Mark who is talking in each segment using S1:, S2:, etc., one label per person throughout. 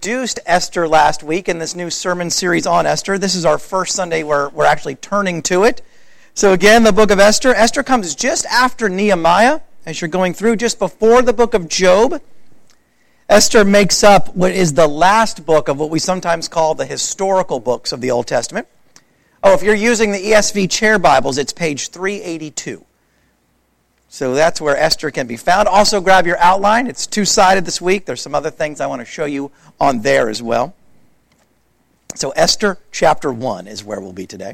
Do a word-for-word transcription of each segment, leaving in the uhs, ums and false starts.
S1: introduced Esther last week in this new sermon series on Esther. This is our first Sunday where we're actually turning to it. So again, the book of Esther. Esther comes just after Nehemiah, as you're going through, just before the book of Job. Esther makes up what is the last book of what we sometimes call the historical books of the Old Testament. Oh, if you're using the E S V Chair Bibles, it's page three eighty-two. So that's where Esther can be found. Also grab your outline. It's two-sided this week. There's some other things I want to show you on there as well. So Esther chapter one is where we'll be today.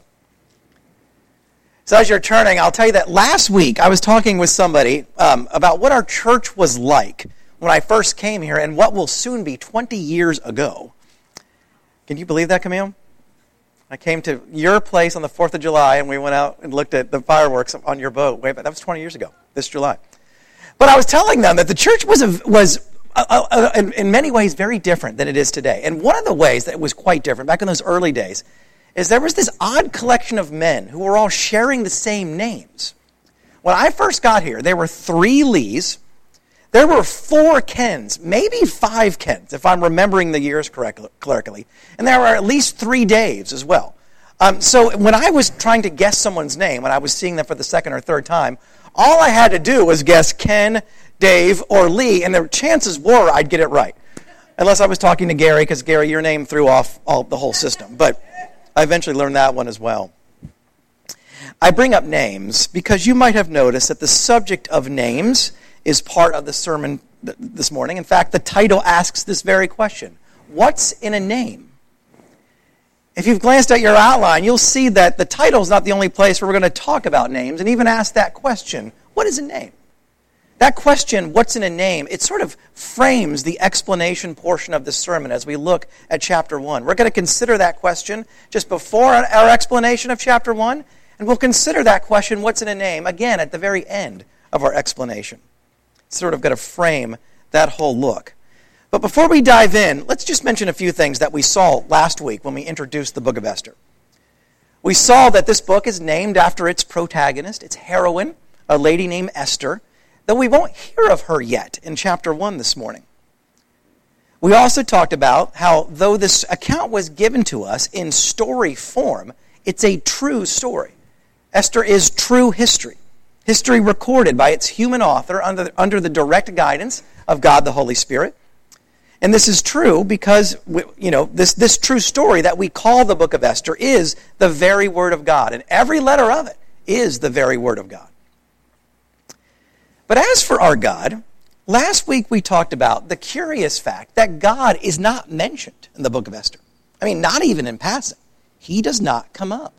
S1: So as you're turning, I'll tell you that last week I was talking with somebody um, about what our church was like when I first came here and what will soon be twenty years ago. Can you believe that, Camille? I came to your place on the fourth of July, and we went out and looked at the fireworks on your boat. Wait, that was twenty years ago, this July. But I was telling them that the church was a, was a, a, a, in, in many ways very different than it is today. And one of the ways that it was quite different back in those early days is there was this odd collection of men who were all sharing the same names. When I first got here, there were three Lees. There were four Kens, maybe five Kens, if I'm remembering the years correctly. And there were at least three Daves as well. Um, so when I was trying to guess someone's name, when I was seeing them for the second or third time, all I had to do was guess Ken, Dave, or Lee, and the chances were I'd get it right. Unless I was talking to Gary, because Gary, your name threw off all, the whole system. But I eventually learned that one as well. I bring up names because you might have noticed that the subject of names is part of the sermon th- this morning. In fact, the title asks this very question. What's in a name? If you've glanced at your outline, you'll see that the title is not the only place where we're going to talk about names and even ask that question, what is a name? That question, what's in a name, it sort of frames the explanation portion of the sermon as we look at chapter one. We're going to consider that question just before our explanation of chapter one, and we'll consider that question, what's in a name, again at the very end of our explanation. Sort of going to frame that whole look. But before we dive in, let's just mention a few things that we saw last week when we introduced the book of Esther. We saw that this book is named after its protagonist, its heroine, a lady named Esther, though we won't hear of her yet in chapter one this morning. We also talked about how though this account was given to us in story form, it's a true story. Esther is true history. History recorded by its human author under, under the direct guidance of God the Holy Spirit. And this is true because, you know, this, this true story that we call the book of Esther is the very Word of God. And every letter of it is the very Word of God. But as for our God, last week we talked about the curious fact that God is not mentioned in the book of Esther. I mean, not even in passing. He does not come up.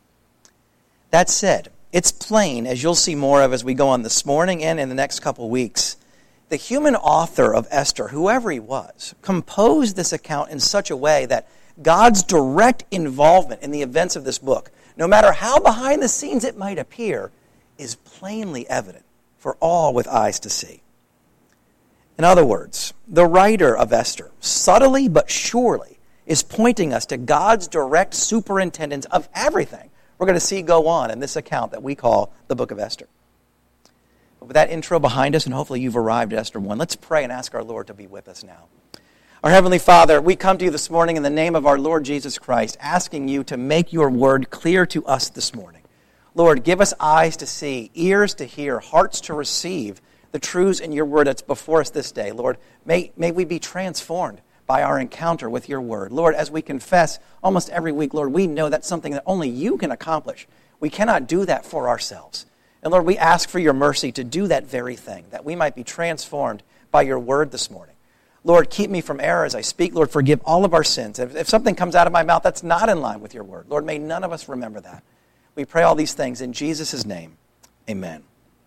S1: That said, it's plain, as you'll see more of as we go on this morning and in the next couple weeks, the human author of Esther, whoever he was, composed this account in such a way that God's direct involvement in the events of this book, no matter how behind the scenes it might appear, is plainly evident for all with eyes to see. In other words, the writer of Esther, subtly but surely, is pointing us to God's direct superintendence of everything we're going to see go on in this account that we call the book of Esther. But with that intro behind us, and hopefully you've arrived at Esther one, let's pray and ask our Lord to be with us now. Our Heavenly Father, we come to you this morning in the name of our Lord Jesus Christ, asking you to make your word clear to us this morning. Lord, give us eyes to see, ears to hear, hearts to receive the truths in your word that's before us this day. Lord, may, may we be transformed by our encounter with your word. Lord, as we confess almost every week, Lord, we know that's something that only you can accomplish. We cannot do that for ourselves. And Lord, we ask for your mercy to do that very thing, that we might be transformed by your word this morning. Lord, keep me from error as I speak. Lord, forgive all of our sins. If, if something comes out of my mouth that's not in line with your word, Lord, may none of us remember that. We pray all these things in Jesus' name. Amen.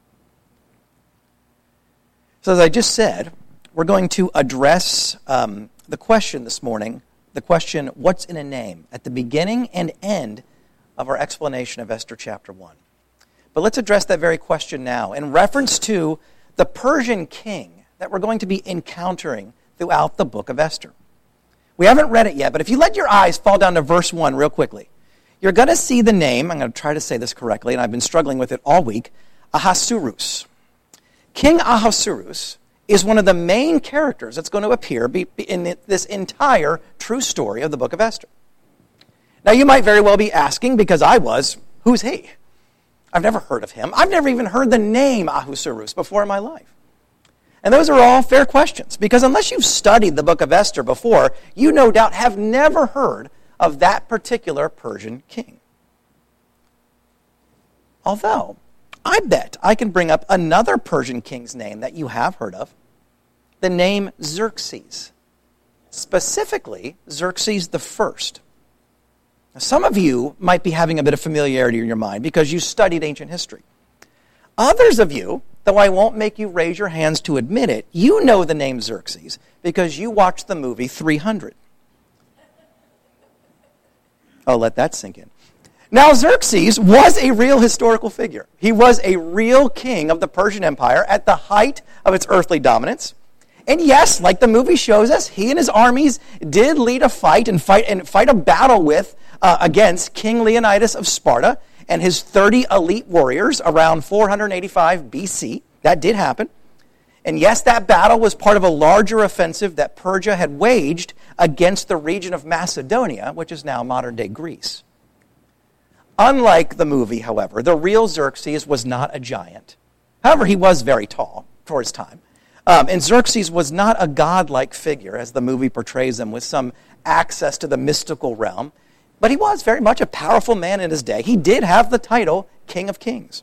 S1: So as I just said, we're going to address um, the question this morning, the question, what's in a name, at the beginning and end of our explanation of Esther chapter one. But let's address that very question now in reference to the Persian king that we're going to be encountering throughout the book of Esther. We haven't read it yet, but if you let your eyes fall down to verse one real quickly, you're going to see the name, I'm going to try to say this correctly, and I've been struggling with it all week, Ahasuerus. King Ahasuerus is one of the main characters that's going to appear in this entire true story of the book of Esther. Now, you might very well be asking, because I was, who's he? I've never heard of him. I've never even heard the name Ahasuerus before in my life. And those are all fair questions, because unless you've studied the book of Esther before, you no doubt have never heard of that particular Persian king. Although, I bet I can bring up another Persian king's name that you have heard of, the name Xerxes, specifically Xerxes the First. Now, some of you might be having a bit of familiarity in your mind because you studied ancient history. Others of you, though I won't make you raise your hands to admit it, you know the name Xerxes because you watched the movie three hundred. I'll let that sink in. Now, Xerxes was a real historical figure. He was a real king of the Persian Empire at the height of its earthly dominance. And yes, like the movie shows us, he and his armies did lead a fight and fight and fight a battle with uh, against King Leonidas of Sparta and his thirty elite warriors around four eighty-five B C. That did happen. And yes, that battle was part of a larger offensive that Persia had waged against the region of Macedonia, which is now modern-day Greece. Unlike the movie, however, the real Xerxes was not a giant. However, he was very tall for his time. Um, and Xerxes was not a godlike figure, as the movie portrays him, with some access to the mystical realm. But he was very much a powerful man in his day. He did have the title King of Kings.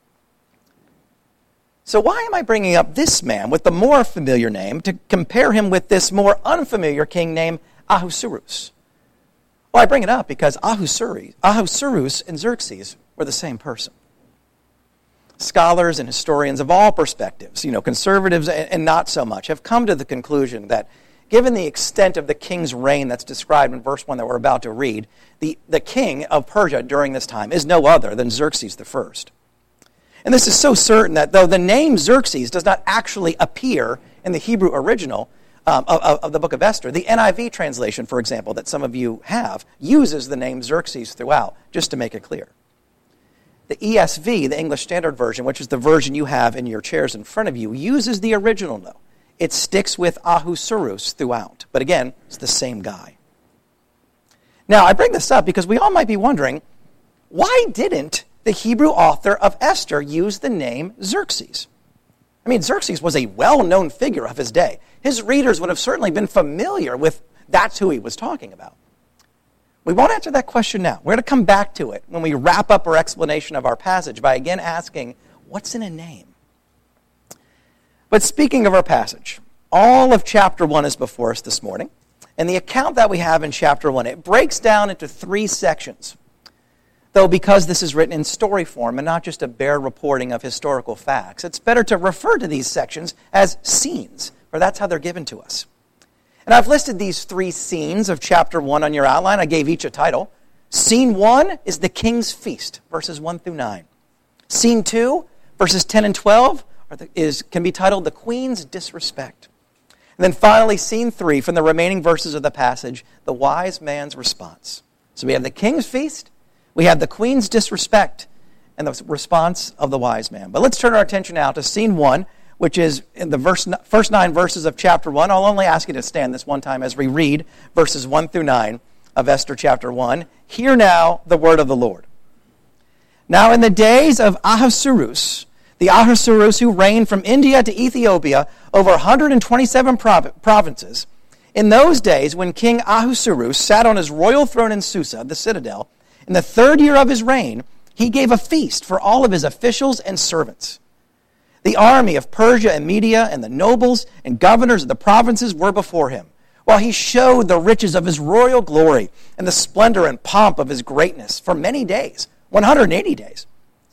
S1: So why am I bringing up this man with the more familiar name to compare him with this more unfamiliar king named Ahasuerus? Well, I bring it up because Ahasuerus, Ahasuerus and Xerxes were the same person. Scholars and historians of all perspectives, you know, conservatives and not so much, have come to the conclusion that given the extent of the king's reign that's described in verse one that we're about to read, the, the king of Persia during this time is no other than Xerxes the First. And this is so certain that though the name Xerxes does not actually appear in the Hebrew original um, of, of the book of Esther, the N I V translation, for example, that some of you have, uses the name Xerxes throughout, just to make it clear. The E S V, the English Standard Version, which is the version you have in your chairs in front of you, uses the original, though. It sticks with Ahasuerus throughout. But again, it's the same guy. Now, I bring this up because we all might be wondering, why didn't the Hebrew author of Esther use the name Xerxes? I mean, Xerxes was a well-known figure of his day. His readers would have certainly been familiar with that's who he was talking about. We won't answer that question now. We're going to come back to it when we wrap up our explanation of our passage by again asking, what's in a name? But speaking of our passage, all of chapter one is before us this morning. And the account that we have in chapter one, it breaks down into three sections. Though because this is written in story form and not just a bare reporting of historical facts, it's better to refer to these sections as scenes, for that's how they're given to us. And I've listed these three scenes of chapter one on your outline. I gave each a title. Scene one is the king's feast, verses one through nine. Scene two, verses ten and twelve, are the, is, can be titled the queen's disrespect. And then finally, scene three, from the remaining verses of the passage, the wise man's response. So we have the king's feast, we have the queen's disrespect, and the response of the wise man. But let's turn our attention now to scene one, which is in the verse, first nine verses of chapter one. I'll only ask you to stand this one time as we read verses one through nine of Esther chapter one. Hear now the word of the Lord. Now in the days of Ahasuerus, the Ahasuerus who reigned from India to Ethiopia over one hundred twenty-seven prov- provinces, in those days when King Ahasuerus sat on his royal throne in Susa, the citadel, in the third year of his reign, he gave a feast for all of his officials and servants. The army of Persia and Media and the nobles and governors of the provinces were before him, while he showed the riches of his royal glory and the splendor and pomp of his greatness for many days, one hundred eighty days.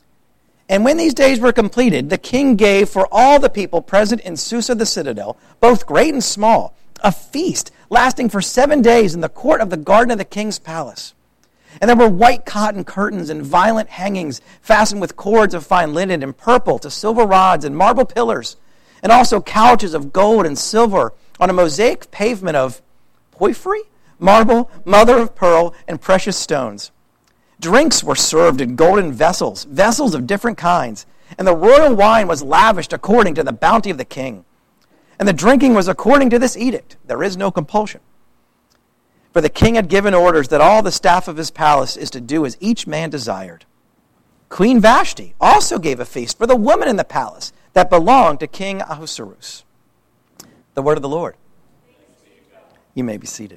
S1: And when these days were completed, the king gave for all the people present in Susa the citadel, both great and small, a feast lasting for seven days in the court of the garden of the king's palace. And there were white cotton curtains and violent hangings fastened with cords of fine linen and purple to silver rods and marble pillars, and also couches of gold and silver on a mosaic pavement of porphyry, marble, mother of pearl, and precious stones. Drinks were served in golden vessels, vessels of different kinds, and the royal wine was lavished according to the bounty of the king. And the drinking was according to this edict. There is no compulsion. For the king had given orders that all the staff of his palace is to do as each man desired. Queen Vashti also gave a feast for the women in the palace that belonged to King Ahasuerus. The word of the Lord. You may be seated.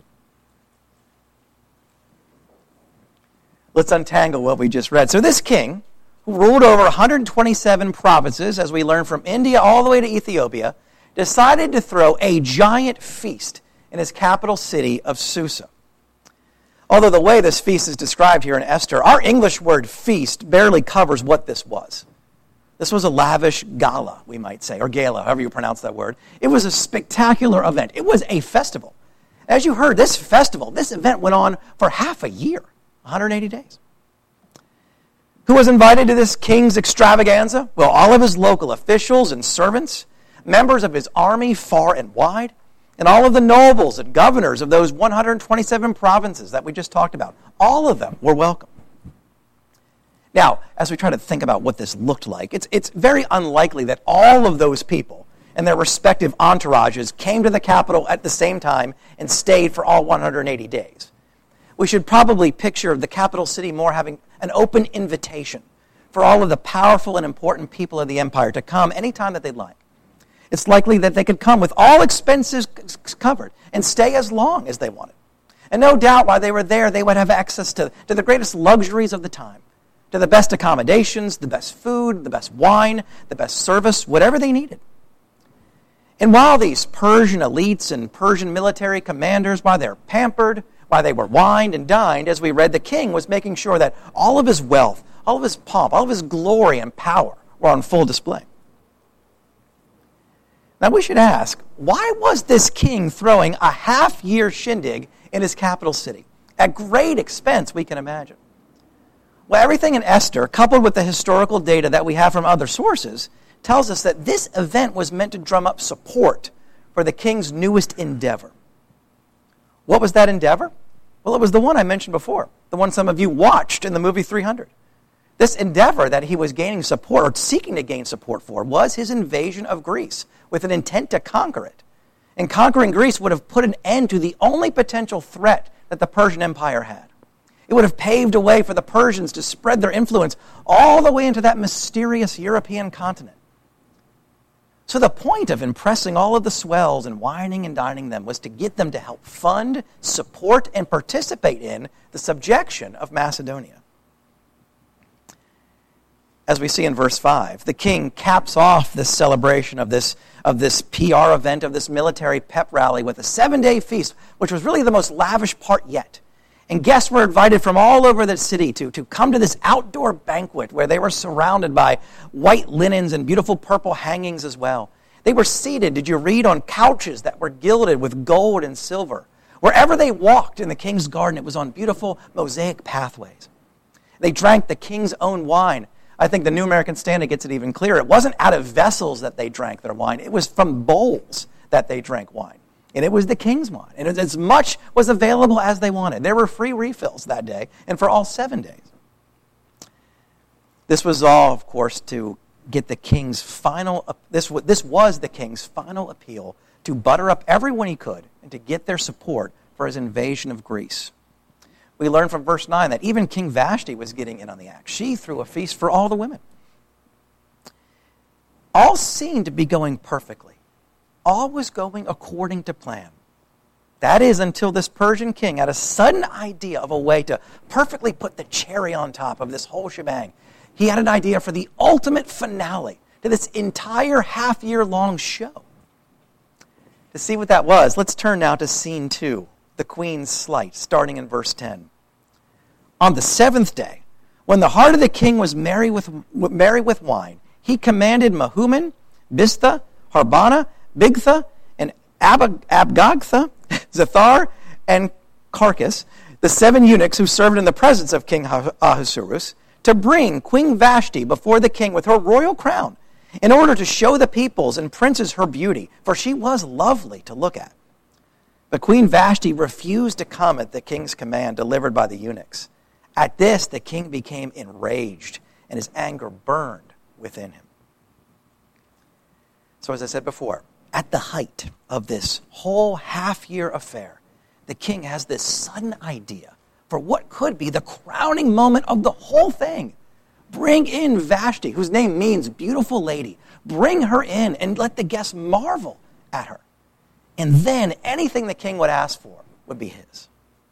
S1: Let's untangle what we just read. So this king, who ruled over one hundred twenty-seven provinces, as we learn from India all the way to Ethiopia, decided to throw a giant feast in his capital city of Susa. Although the way this feast is described here in Esther, our English word feast barely covers what this was. This was a lavish gala, we might say, or gala, however you pronounce that word. It was a spectacular event. It was a festival. As you heard, this festival, this event went on for half a year, one hundred eighty days. Who was invited to this king's extravaganza? Well, all of his local officials and servants, members of his army far and wide, and all of the nobles and governors of those one hundred twenty-seven provinces that we just talked about. All of them were welcome. Now, as we try to think about what this looked like, it's, it's very unlikely that all of those people and their respective entourages came to the capital at the same time and stayed for all one hundred eighty days. We should probably picture the capital city more having an open invitation for all of the powerful and important people of the empire to come anytime that they'd like. It's likely that they could come with all expenses covered and stay as long as they wanted. And no doubt while they were there, they would have access to, to the greatest luxuries of the time, to the best accommodations, the best food, the best wine, the best service, whatever they needed. And while these Persian elites and Persian military commanders, while they're pampered, while they were wined and dined, as we read, the king was making sure that all of his wealth, all of his pomp, all of his glory and power were on full display. Now we should ask, why was this king throwing a half-year shindig in his capital city? At great expense, we can imagine. Well, everything in Esther, coupled with the historical data that we have from other sources, tells us that this event was meant to drum up support for the king's newest endeavor. What was that endeavor? Well, it was the one I mentioned before, the one some of you watched in the movie three hundred. This endeavor that he was gaining support, or seeking to gain support for, was his invasion of Greece, with an intent to conquer it. And conquering Greece would have put an end to the only potential threat that the Persian Empire had. It would have paved a way for the Persians to spread their influence all the way into that mysterious European continent. So the point of impressing all of the swells and wining and dining them was to get them to help fund, support, and participate in the subjection of Macedonia. As we see in verse five, the king caps off this celebration of this, of this P R event, of this military pep rally with a seven-day feast, which was really the most lavish part yet. And guests were invited from all over the city to, to come to this outdoor banquet where they were surrounded by white linens and beautiful purple hangings as well. They were seated, did you read, on couches that were gilded with gold and silver. Wherever they walked in the king's garden, it was on beautiful mosaic pathways. They drank the king's own wine. I think the New American Standard gets it even clearer. It wasn't out of vessels that they drank their wine. It was from bowls that they drank wine. And it was the king's wine. And as much was available as they wanted. There were free refills that day and for all seven days. This was all, of course, to get the king's final, this, this was the king's final appeal to butter up everyone he could and to get their support for his invasion of Greece. We learn from verse nine that even King Vashti was getting in on the act. She threw a feast for all the women. All seemed to be going perfectly. All was going according to plan. That is, until this Persian king had a sudden idea of a way to perfectly put the cherry on top of this whole shebang. He had an idea for the ultimate finale to this entire half-year-long show. To see what that was, let's turn now to scene two, the queen's sleight, starting in verse ten. On the seventh day, when the heart of the king was merry with, merry with wine, he commanded Mehuman, Biztha, Harbana, Bigtha, and Ab- Abagtha, Zethar, and Carcass, the seven eunuchs who served in the presence of King Ahasuerus, to bring Queen Vashti before the king with her royal crown, in order to show the peoples and princes her beauty, for she was lovely to look at. But Queen Vashti refused to come at the king's command delivered by the eunuchs. At this, the king became enraged, and his anger burned within him. So as I said before, at the height of this whole half-year affair, the king has this sudden idea for what could be the crowning moment of the whole thing. Bring in Vashti, whose name means beautiful lady. Bring her in and let the guests marvel at her. And then anything the king would ask for would be his.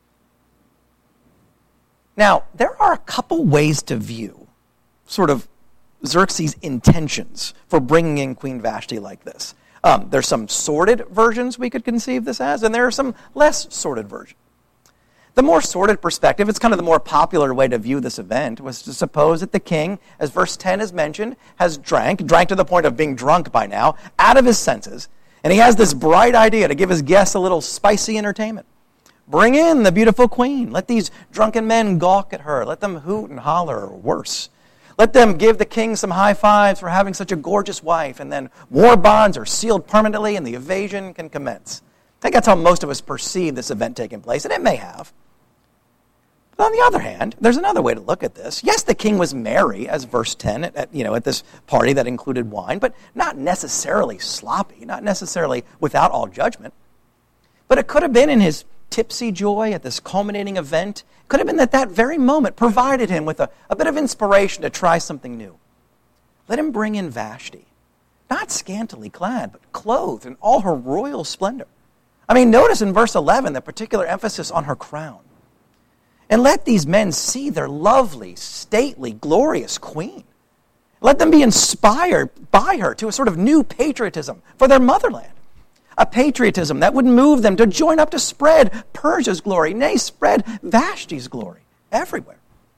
S1: Now, there are a couple ways to view sort of Xerxes' intentions for bringing in Queen Vashti like this. Um, there's some sordid versions we could conceive this as, and there are some less sordid versions. The more sordid perspective, it's kind of the more popular way to view this event, was to suppose that the king, as verse ten has mentioned, has drank, drank to the point of being drunk by now, out of his senses, and he has this bright idea to give his guests a little spicy entertainment. Bring in the beautiful queen. Let these drunken men gawk at her. Let them hoot and holler, or worse. Let them give the king some high fives for having such a gorgeous wife, and then war bonds are sealed permanently and the invasion can commence. I think that's how most of us perceive this event taking place, and it may have. But on the other hand, there's another way to look at this. Yes, the king was merry, as verse ten, at, at, you know, at this party that included wine, but not necessarily sloppy, not necessarily without all judgment. But it could have been in his tipsy joy at this culminating event. It could have been that that very moment provided him with a, a bit of inspiration to try something new. Let him bring in Vashti, not scantily clad, but clothed in all her royal splendor. I mean, notice in verse eleven the particular emphasis on her crown. And let these men see their lovely, stately, glorious queen. Let them be inspired by her to a sort of new patriotism for their motherland. A patriotism that would move them to join up to spread Persia's glory, nay, spread Vashti's glory everywhere.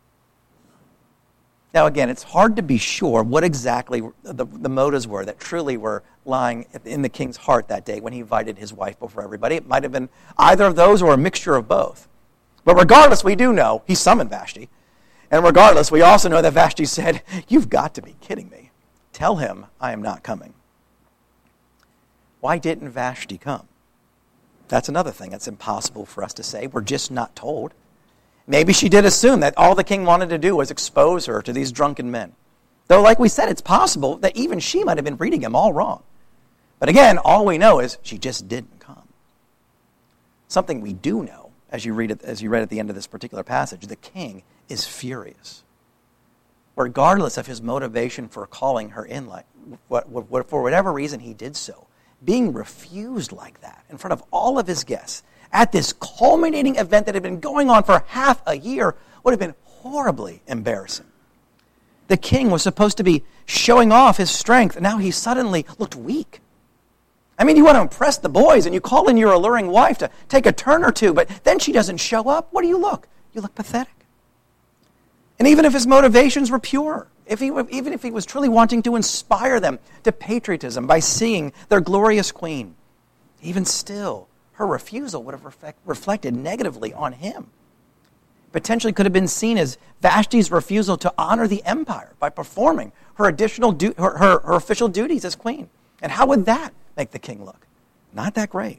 S1: Now again, it's hard to be sure what exactly the, the motives were that truly were lying in the king's heart that day when he invited his wife before everybody. It might have been either of those or a mixture of both. But regardless, we do know he summoned Vashti. And regardless, we also know that Vashti said, "You've got to be kidding me. Tell him I am not coming." Why didn't Vashti come? That's another thing that's impossible for us to say. We're just not told. Maybe she did assume that all the king wanted to do was expose her to these drunken men. Though, like we said, it's possible that even she might have been reading him all wrong. But again, all we know is she just didn't come. Something we do know, as you read it, as you read at the end of this particular passage, the king is furious. Regardless of his motivation for calling her in, like what, what, for whatever reason he did so, being refused like that in front of all of his guests at this culminating event that had been going on for half a year would have been horribly embarrassing. The king was supposed to be showing off his strength, and now he suddenly looked weak. I mean, you want to impress the boys, and you call in your alluring wife to take a turn or two, but then she doesn't show up. What do you look? You look pathetic. And even if his motivations were pure, if he, even if he was truly wanting to inspire them to patriotism by seeing their glorious queen, even still, her refusal would have reflect, reflected negatively on him. Potentially could have been seen as Vashti's refusal to honor the empire by performing her additional du- her, her, her official duties as queen. And how would that make the king look? Not that great.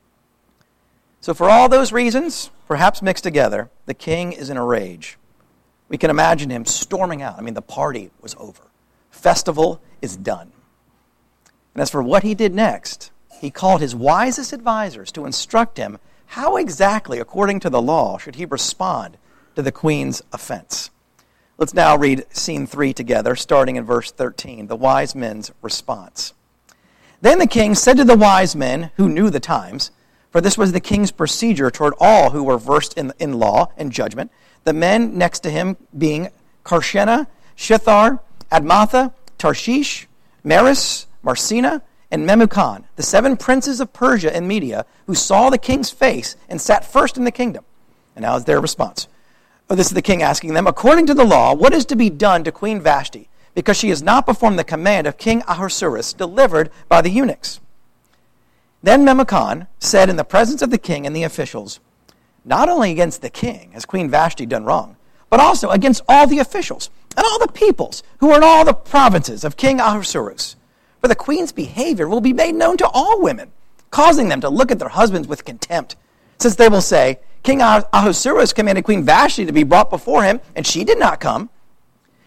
S1: So for all those reasons, perhaps mixed together, the king is in a rage. We can imagine him storming out. I mean, the party was over. Festival is done. And as for what he did next, he called his wisest advisors to instruct him how exactly, according to the law, should he respond to the queen's offense. Let's now read scene three together, starting in verse thirteen, the wise men's response. Then the king said to the wise men who knew the times, for this was the king's procedure toward all who were versed in, in law and judgment, the men next to him being Karshena, Shethar, Admatha, Tarshish, Meres, Marsena, and Memucan, the seven princes of Persia and Media, who saw the king's face and sat first in the kingdom. And now is their response. Oh, this is the king asking them, according to the law, what is to be done to Queen Vashti, because she has not performed the command of King Ahasuerus delivered by the eunuchs? Then Memucan said in the presence of the king and the officials, not only against the king has Queen Vashti done wrong, but also against all the officials and all the peoples who are in all the provinces of King Ahasuerus. For the queen's behavior will be made known to all women, causing them to look at their husbands with contempt, since they will say, King Ahasuerus commanded Queen Vashti to be brought before him, and she did not come.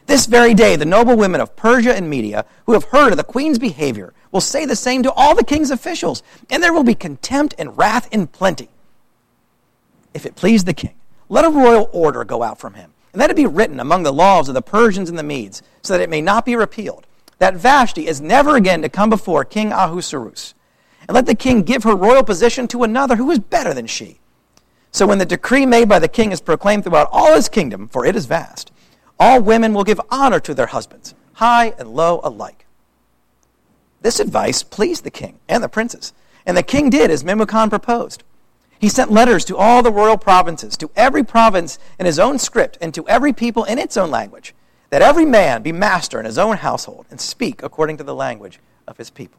S1: This very day, the noble women of Persia and Media, who have heard of the queen's behavior, will say the same to all the king's officials, and there will be contempt and wrath in plenty. If it please the king, let a royal order go out from him, and let it be written among the laws of the Persians and the Medes, so that it may not be repealed, that Vashti is never again to come before King Ahasuerus. And let the king give her royal position to another who is better than she. So when the decree made by the king is proclaimed throughout all his kingdom, for it is vast, all women will give honor to their husbands, high and low alike. This advice pleased the king and the princes, and the king did as Memucan proposed. He sent letters to all the royal provinces, to every province in his own script, and to every people in its own language, that every man be master in his own household and speak according to the language of his people.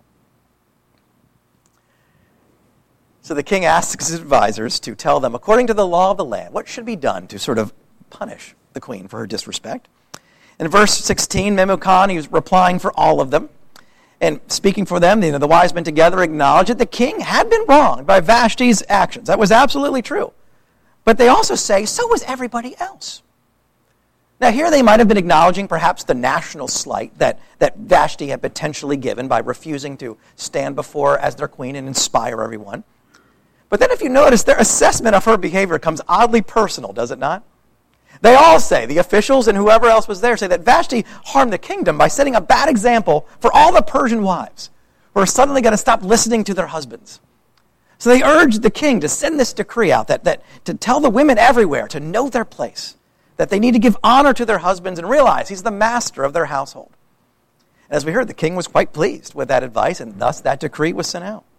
S1: So the king asks his advisors to tell them, according to the law of the land, what should be done to sort of punish the queen for her disrespect. In verse sixteen, Memucan, he was replying for all of them. And speaking for them, you know, the wise men together acknowledged that the king had been wronged by Vashti's actions. That was absolutely true. But they also say, so was everybody else. Now here they might have been acknowledging perhaps the national slight that, that Vashti had potentially given by refusing to stand before as their queen and inspire everyone. But then if you notice, their assessment of her behavior comes oddly personal, does it not? They all say, the officials and whoever else was there, say that Vashti harmed the kingdom by setting a bad example for all the Persian wives who are suddenly going to stop listening to their husbands. So they urged the king to send this decree out, that, that to tell the women everywhere to know their place, that they need to give honor to their husbands and realize he's the master of their household. And as we heard, the king was quite pleased with that advice, and thus that decree was sent out.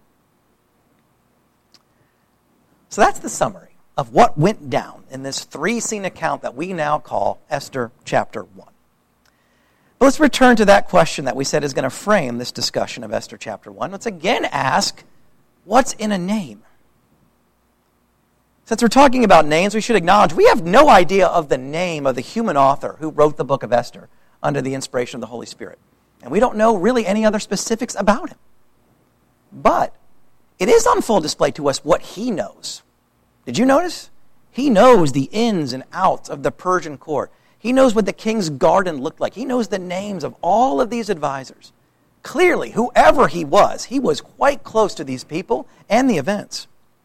S1: So that's the summary of what went down in this three-scene account that we now call Esther chapter one. But let's return to that question that we said is going to frame this discussion of Esther chapter one. Let's again ask, what's in a name? Since we're talking about names, we should acknowledge we have no idea of the name of the human author who wrote the book of Esther under the inspiration of the Holy Spirit. And we don't know really any other specifics about him. But it is on full display to us what he knows. Did you notice? He knows the ins and outs of the Persian court. He knows what the king's garden looked like. He knows the names of all of these advisors. Clearly, whoever he was, he was quite close to these people and the events.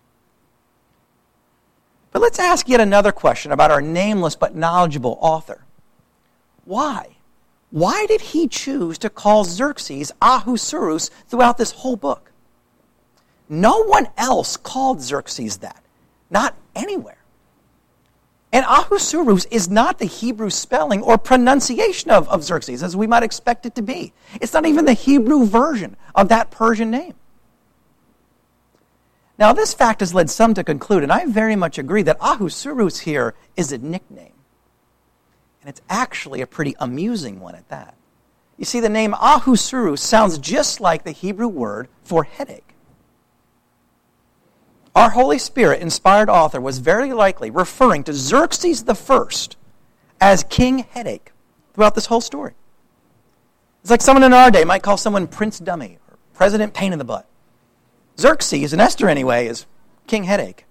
S1: But let's ask yet another question about our nameless but knowledgeable author. Why? Why did he choose to call Xerxes Ahasuerus throughout this whole book? No one else called Xerxes that. Not anywhere. And Ahasuerus is not the Hebrew spelling or pronunciation of, of Xerxes, as we might expect it to be. It's not even the Hebrew version of that Persian name. Now, this fact has led some to conclude, and I very much agree, that Ahasuerus here is a nickname. And it's actually a pretty amusing one at that. You see, the name Ahasuerus sounds just like the Hebrew word for headache. Our Holy Spirit-inspired author was very likely referring to Xerxes the First as King Headache throughout this whole story. It's like someone in our day might call someone Prince Dummy or President Pain in the Butt. Xerxes, in Esther anyway, is King Headache.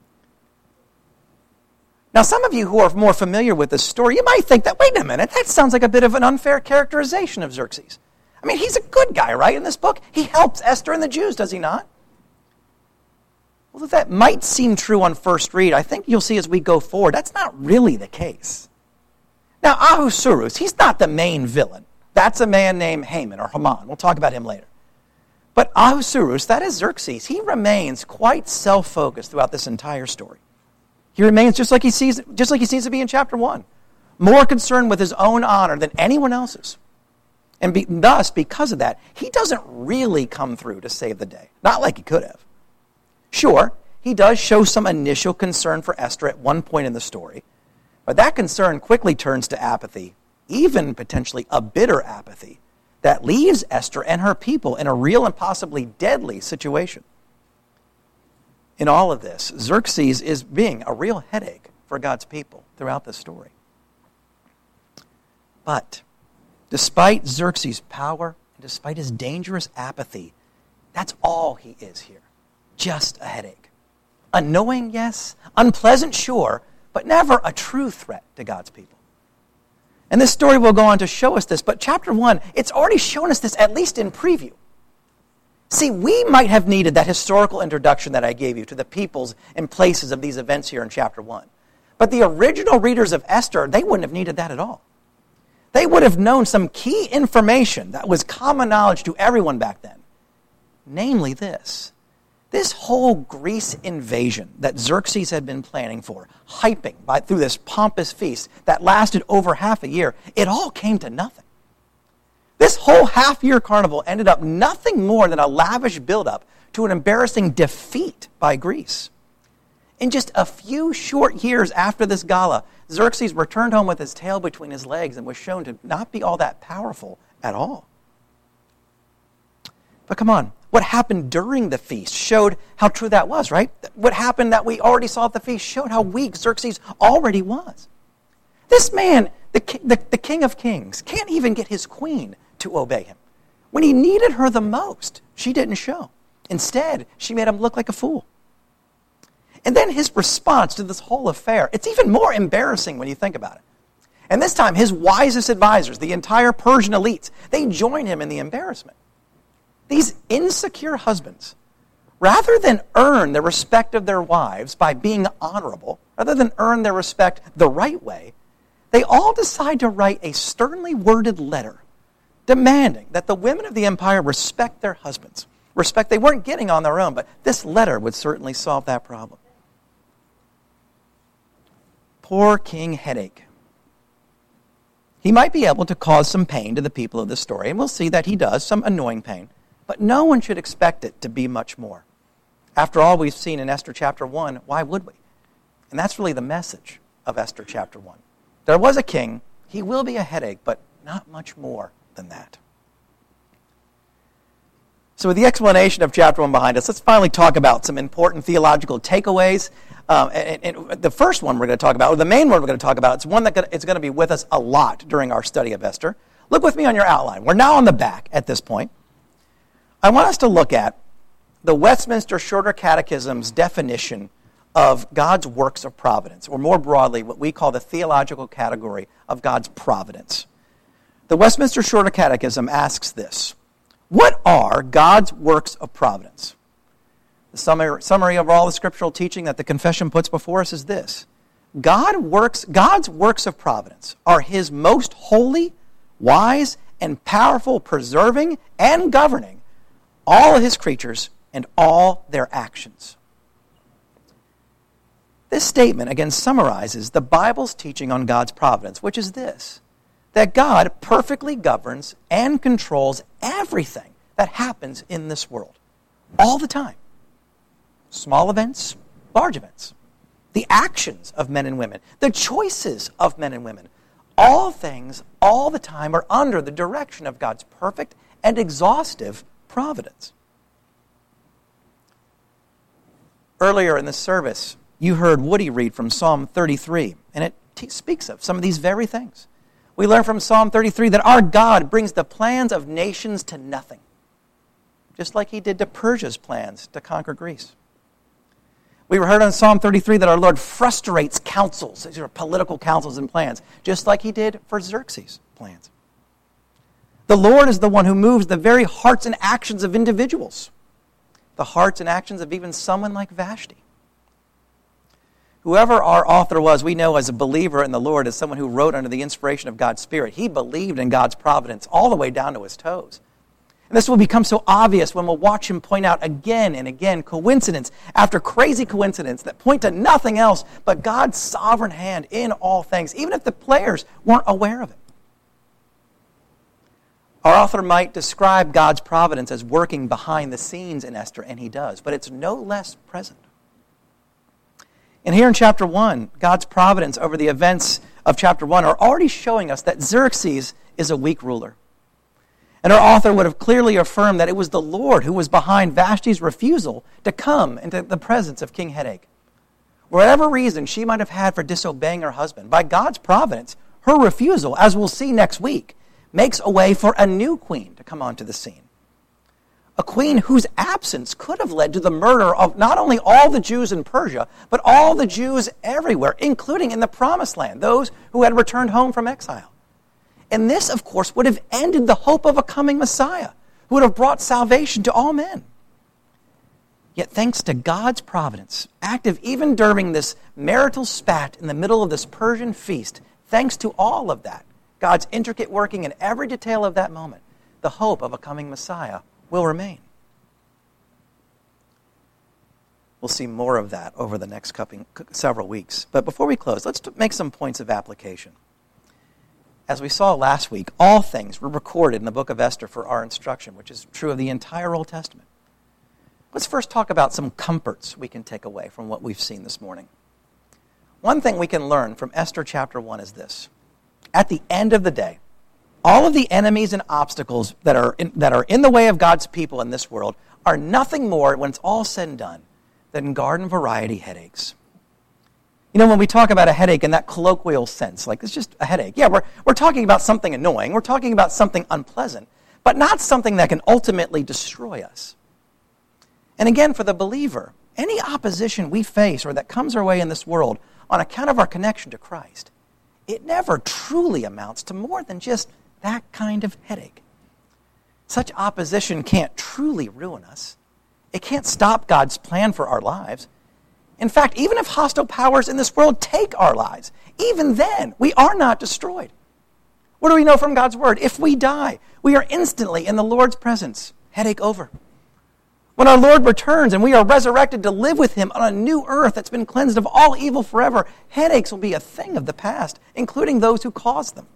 S1: Now, some of you who are more familiar with this story, you might think that, wait a minute, that sounds like a bit of an unfair characterization of Xerxes. I mean, he's a good guy, right, in this book? He helps Esther and the Jews, does he not? Well, that might seem true on first read. I think you'll see as we go forward, that's not really the case. Now, Ahasuerus, he's not the main villain. That's a man named Haman or Haman. We'll talk about him later. But Ahasuerus, that is Xerxes, he remains quite self-focused throughout this entire story. He remains just like he sees, just like he seems to be in chapter one, more concerned with his own honor than anyone else's. And be, thus, because of that, he doesn't really come through to save the day. Not like he could have. Sure, he does show some initial concern for Esther at one point in the story, but that concern quickly turns to apathy, even potentially a bitter apathy, that leaves Esther and her people in a real and possibly deadly situation. In all of this, Xerxes is being a real headache for God's people throughout the story. But despite Xerxes' power, and despite his dangerous apathy, that's all he is here. Just a headache. Annoying, yes. Unpleasant, sure. But never a true threat to God's people. And this story will go on to show us this, but chapter one, it's already shown us this, at least in preview. See, we might have needed that historical introduction that I gave you to the peoples and places of these events here in chapter one. But the original readers of Esther, they wouldn't have needed that at all. They would have known some key information that was common knowledge to everyone back then. Namely this. This whole Greece invasion that Xerxes had been planning for, hyping by, through this pompous feast that lasted over half a year, it all came to nothing. This whole half-year carnival ended up nothing more than a lavish buildup to an embarrassing defeat by Greece. In just a few short years after this gala, Xerxes returned home with his tail between his legs and was shown to not be all that powerful at all. But come on, what happened during the feast showed how true that was, right? What happened that we already saw at the feast showed how weak Xerxes already was. This man, the, the, the king of kings, can't even get his queen to obey him. When he needed her the most, she didn't show. Instead, she made him look like a fool. And then his response to this whole affair, it's even more embarrassing when you think about it. And this time, his wisest advisors, the entire Persian elites, they join him in the embarrassment. These insecure husbands, rather than earn the respect of their wives by being honorable, rather than earn their respect the right way, they all decide to write a sternly worded letter demanding that the women of the empire respect their husbands. Respect they weren't getting on their own, but this letter would certainly solve that problem. Poor King Headache. He might be able to cause some pain to the people of this story, and we'll see that he does, some annoying pain. But no one should expect it to be much more. After all we've seen in Esther chapter one, why would we? And that's really the message of Esther chapter one. There was a king, he will be a headache, but not much more than that. So with the explanation of chapter one behind us, let's finally talk about some important theological takeaways. Um, and, and the first one we're going to talk about, or the main one we're going to talk about, it's one that it's going to be with us a lot during our study of Esther. Look with me on your outline. We're now on the back at this point. I want us to look at the Westminster Shorter Catechism's definition of God's works of providence, or more broadly, what we call the theological category of God's providence. The Westminster Shorter Catechism asks this: what are God's works of providence? The summary, summary of all the scriptural teaching that the confession puts before us is this: God works, God's works of providence are His most holy, wise, and powerful preserving and governing all of His creatures and all their actions. This statement again summarizes the Bible's teaching on God's providence, which is this: that God perfectly governs and controls everything that happens in this world, all the time. Small events, large events. The actions of men and women, the choices of men and women, all things, all the time, are under the direction of God's perfect and exhaustive providence. Earlier in the service, you heard Woody read from Psalm thirty-three, and it t- speaks of some of these very things. We learn from Psalm thirty-three that our God brings the plans of nations to nothing, just like He did to Persia's plans to conquer Greece. We heard on Psalm thirty-three that our Lord frustrates counsels, these are political counsels and plans, just like He did for Xerxes' plans. The Lord is the one who moves the very hearts and actions of individuals, the hearts and actions of even someone like Vashti. Whoever our author was, we know as a believer in the Lord, as someone who wrote under the inspiration of God's Spirit. He believed in God's providence all the way down to his toes. And this will become so obvious when we'll watch him point out again and again coincidence after crazy coincidence that point to nothing else but God's sovereign hand in all things, even if the players weren't aware of it. Our author might describe God's providence as working behind the scenes in Esther, and he does, but it's no less present. And here in chapter one, God's providence over the events of chapter one are already showing us that Xerxes is a weak ruler. And our author would have clearly affirmed that it was the Lord who was behind Vashti's refusal to come into the presence of King Headache. Whatever reason she might have had for disobeying her husband, by God's providence, her refusal, as we'll see next week, makes a way for a new queen to come onto the scene. A queen whose absence could have led to the murder of not only all the Jews in Persia, but all the Jews everywhere, including in the Promised Land, those who had returned home from exile. And this, of course, would have ended the hope of a coming Messiah who would have brought salvation to all men. Yet thanks to God's providence, active even during this marital spat in the middle of this Persian feast, thanks to all of that, God's intricate working in every detail of that moment, the hope of a coming Messiah will remain. We'll see more of that over the next couple, several weeks. But before we close, let's make some points of application. As we saw last week, all things were recorded in the book of Esther for our instruction, which is true of the entire Old Testament. Let's first talk about some comforts we can take away from what we've seen this morning. One thing we can learn from Esther chapter one is this. At the end of the day, all of the enemies and obstacles that are in, that are in the way of God's people in this world are nothing more, when it's all said and done, than garden variety headaches. You know, when we talk about a headache in that colloquial sense, like it's just a headache. Yeah, we're, we're talking about something annoying. We're talking about something unpleasant, but not something that can ultimately destroy us. And again, for the believer, any opposition we face or that comes our way in this world on account of our connection to Christ, it never truly amounts to more than just that kind of headache. Such opposition can't truly ruin us. It can't stop God's plan for our lives. In fact, even if hostile powers in this world take our lives, even then, we are not destroyed. What do we know from God's word? If we die, we are instantly in the Lord's presence. Headache over. When our Lord returns and we are resurrected to live with him on a new earth that's been cleansed of all evil forever, headaches will be a thing of the past, including those who caused them.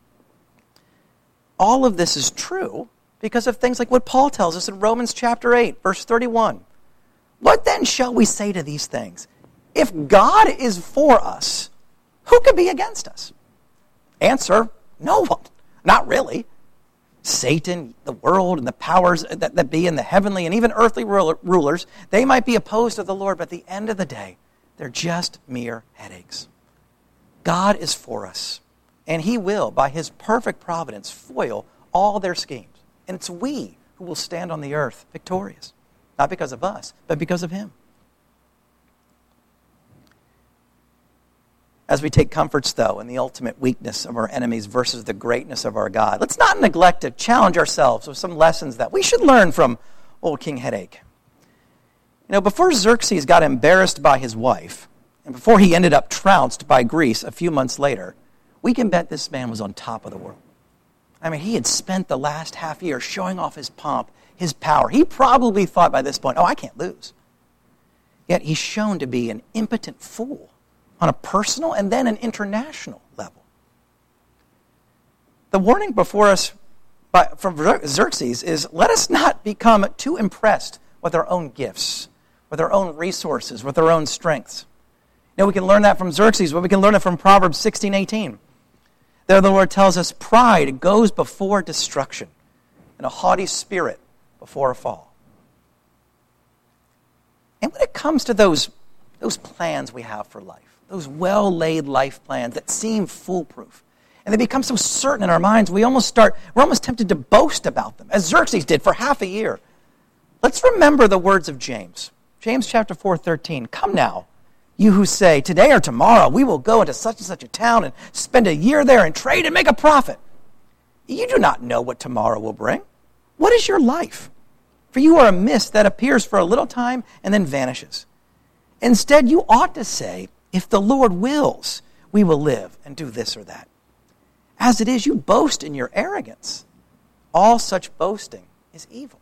S1: All of this is true because of things like what Paul tells us in Romans chapter eight, verse thirty-one. What then shall we say to these things? If God is for us, who can be against us? Answer, no one. Not really. Satan, the world, and the powers that, that be in the heavenly and even earthly rulers, they might be opposed to the Lord, but at the end of the day, they're just mere headaches. God is for us, and he will, by his perfect providence, foil all their schemes. And it's we who will stand on the earth victorious, not because of us, but because of him. As we take comforts, though, in the ultimate weakness of our enemies versus the greatness of our God, let's not neglect to challenge ourselves with some lessons that we should learn from old King Headache. You know, before Xerxes got embarrassed by his wife, and before he ended up trounced by Greece a few months later, we can bet this man was on top of the world. I mean, he had spent the last half year showing off his pomp, his power. He probably thought by this point, oh, I can't lose. Yet he's shown to be an impotent fool on a personal and then an international level. The warning before us by, from Xerxes is, let us not become too impressed with our own gifts, with our own resources, with our own strengths. You know, we can learn that from Xerxes, but we can learn it from Proverbs sixteen eighteen. There the Lord tells us, pride goes before destruction, and a haughty spirit before a fall. And when it comes to those, those plans we have for life, those well-laid life plans that seem foolproof, and they become so certain in our minds, we almost start, we're almost tempted to boast about them, as Xerxes did for half a year. Let's remember the words of James. James chapter four, thirteen. Come now, you who say, today or tomorrow we will go into such and such a town and spend a year there and trade and make a profit. You do not know what tomorrow will bring. What is your life? For you are a mist that appears for a little time and then vanishes. Instead, you ought to say, if the Lord wills, we will live and do this or that. As it is, you boast in your arrogance. All such boasting is evil.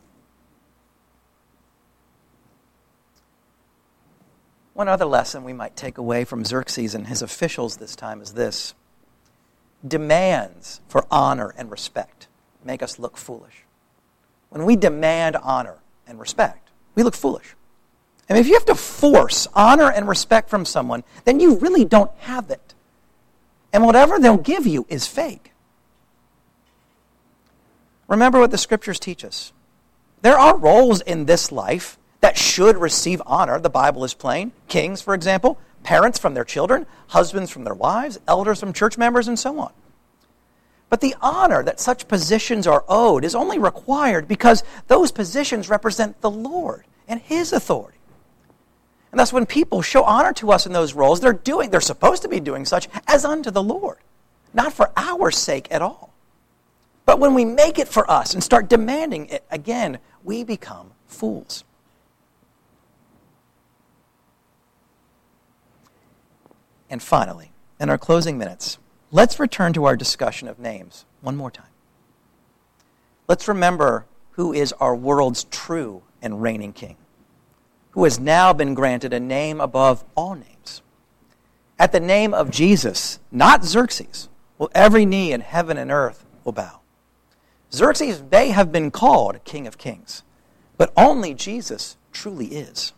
S1: One other lesson we might take away from Xerxes and his officials this time is this. Demands for honor and respect make us look foolish. When we demand honor and respect, we look foolish. And if you have to force honor and respect from someone, then you really don't have it. And whatever they'll give you is fake. Remember what the scriptures teach us. There are roles in this life that should receive honor. The Bible is plain. Kings, for example, parents from their children, husbands from their wives, elders from church members, and so on. But the honor that such positions are owed is only required because those positions represent the Lord and his authority. And thus when people show honor to us in those roles, they're doing, they're supposed to be doing such as unto the Lord, not for our sake at all. But when we make it for us and start demanding it, again, we become fools. And finally, in our closing minutes, let's return to our discussion of names one more time. Let's remember who is our world's true and reigning king, who has now been granted a name above all names. At the name of Jesus, not Xerxes, will every knee in heaven and earth will bow. Xerxes may have been called King of Kings, but only Jesus truly is.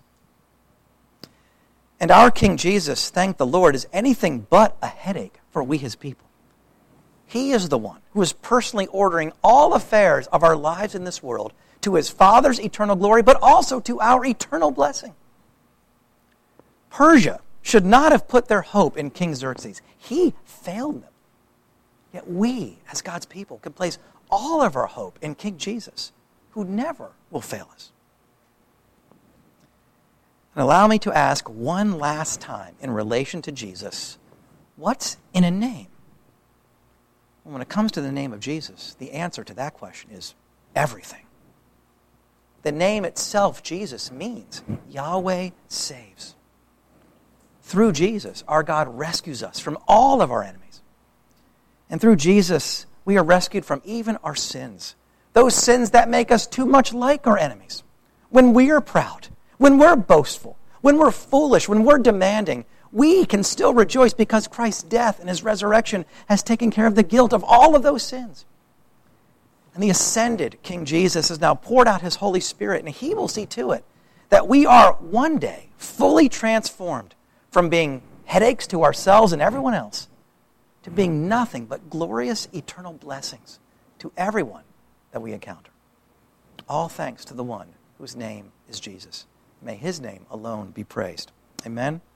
S1: And our King Jesus, thank the Lord, is anything but a headache for we his people. He is the one who is personally ordering all affairs of our lives in this world to his Father's eternal glory, but also to our eternal blessing. Persia should not have put their hope in King Xerxes. He failed them. Yet we, as God's people, can place all of our hope in King Jesus, who never will fail us. And allow me to ask one last time in relation to Jesus, what's in a name? Well, when it comes to the name of Jesus, the answer to that question is everything. The name itself, Jesus, means Yahweh saves. Through Jesus, our God rescues us from all of our enemies. And through Jesus, we are rescued from even our sins, those sins that make us too much like our enemies. When we are proud, when we're boastful, when we're foolish, when we're demanding, we can still rejoice because Christ's death and his resurrection has taken care of the guilt of all of those sins. And the ascended King Jesus has now poured out his Holy Spirit, and he will see to it that we are one day fully transformed from being headaches to ourselves and everyone else to being nothing but glorious eternal blessings to everyone that we encounter. All thanks to the one whose name is Jesus. May his name alone be praised. Amen.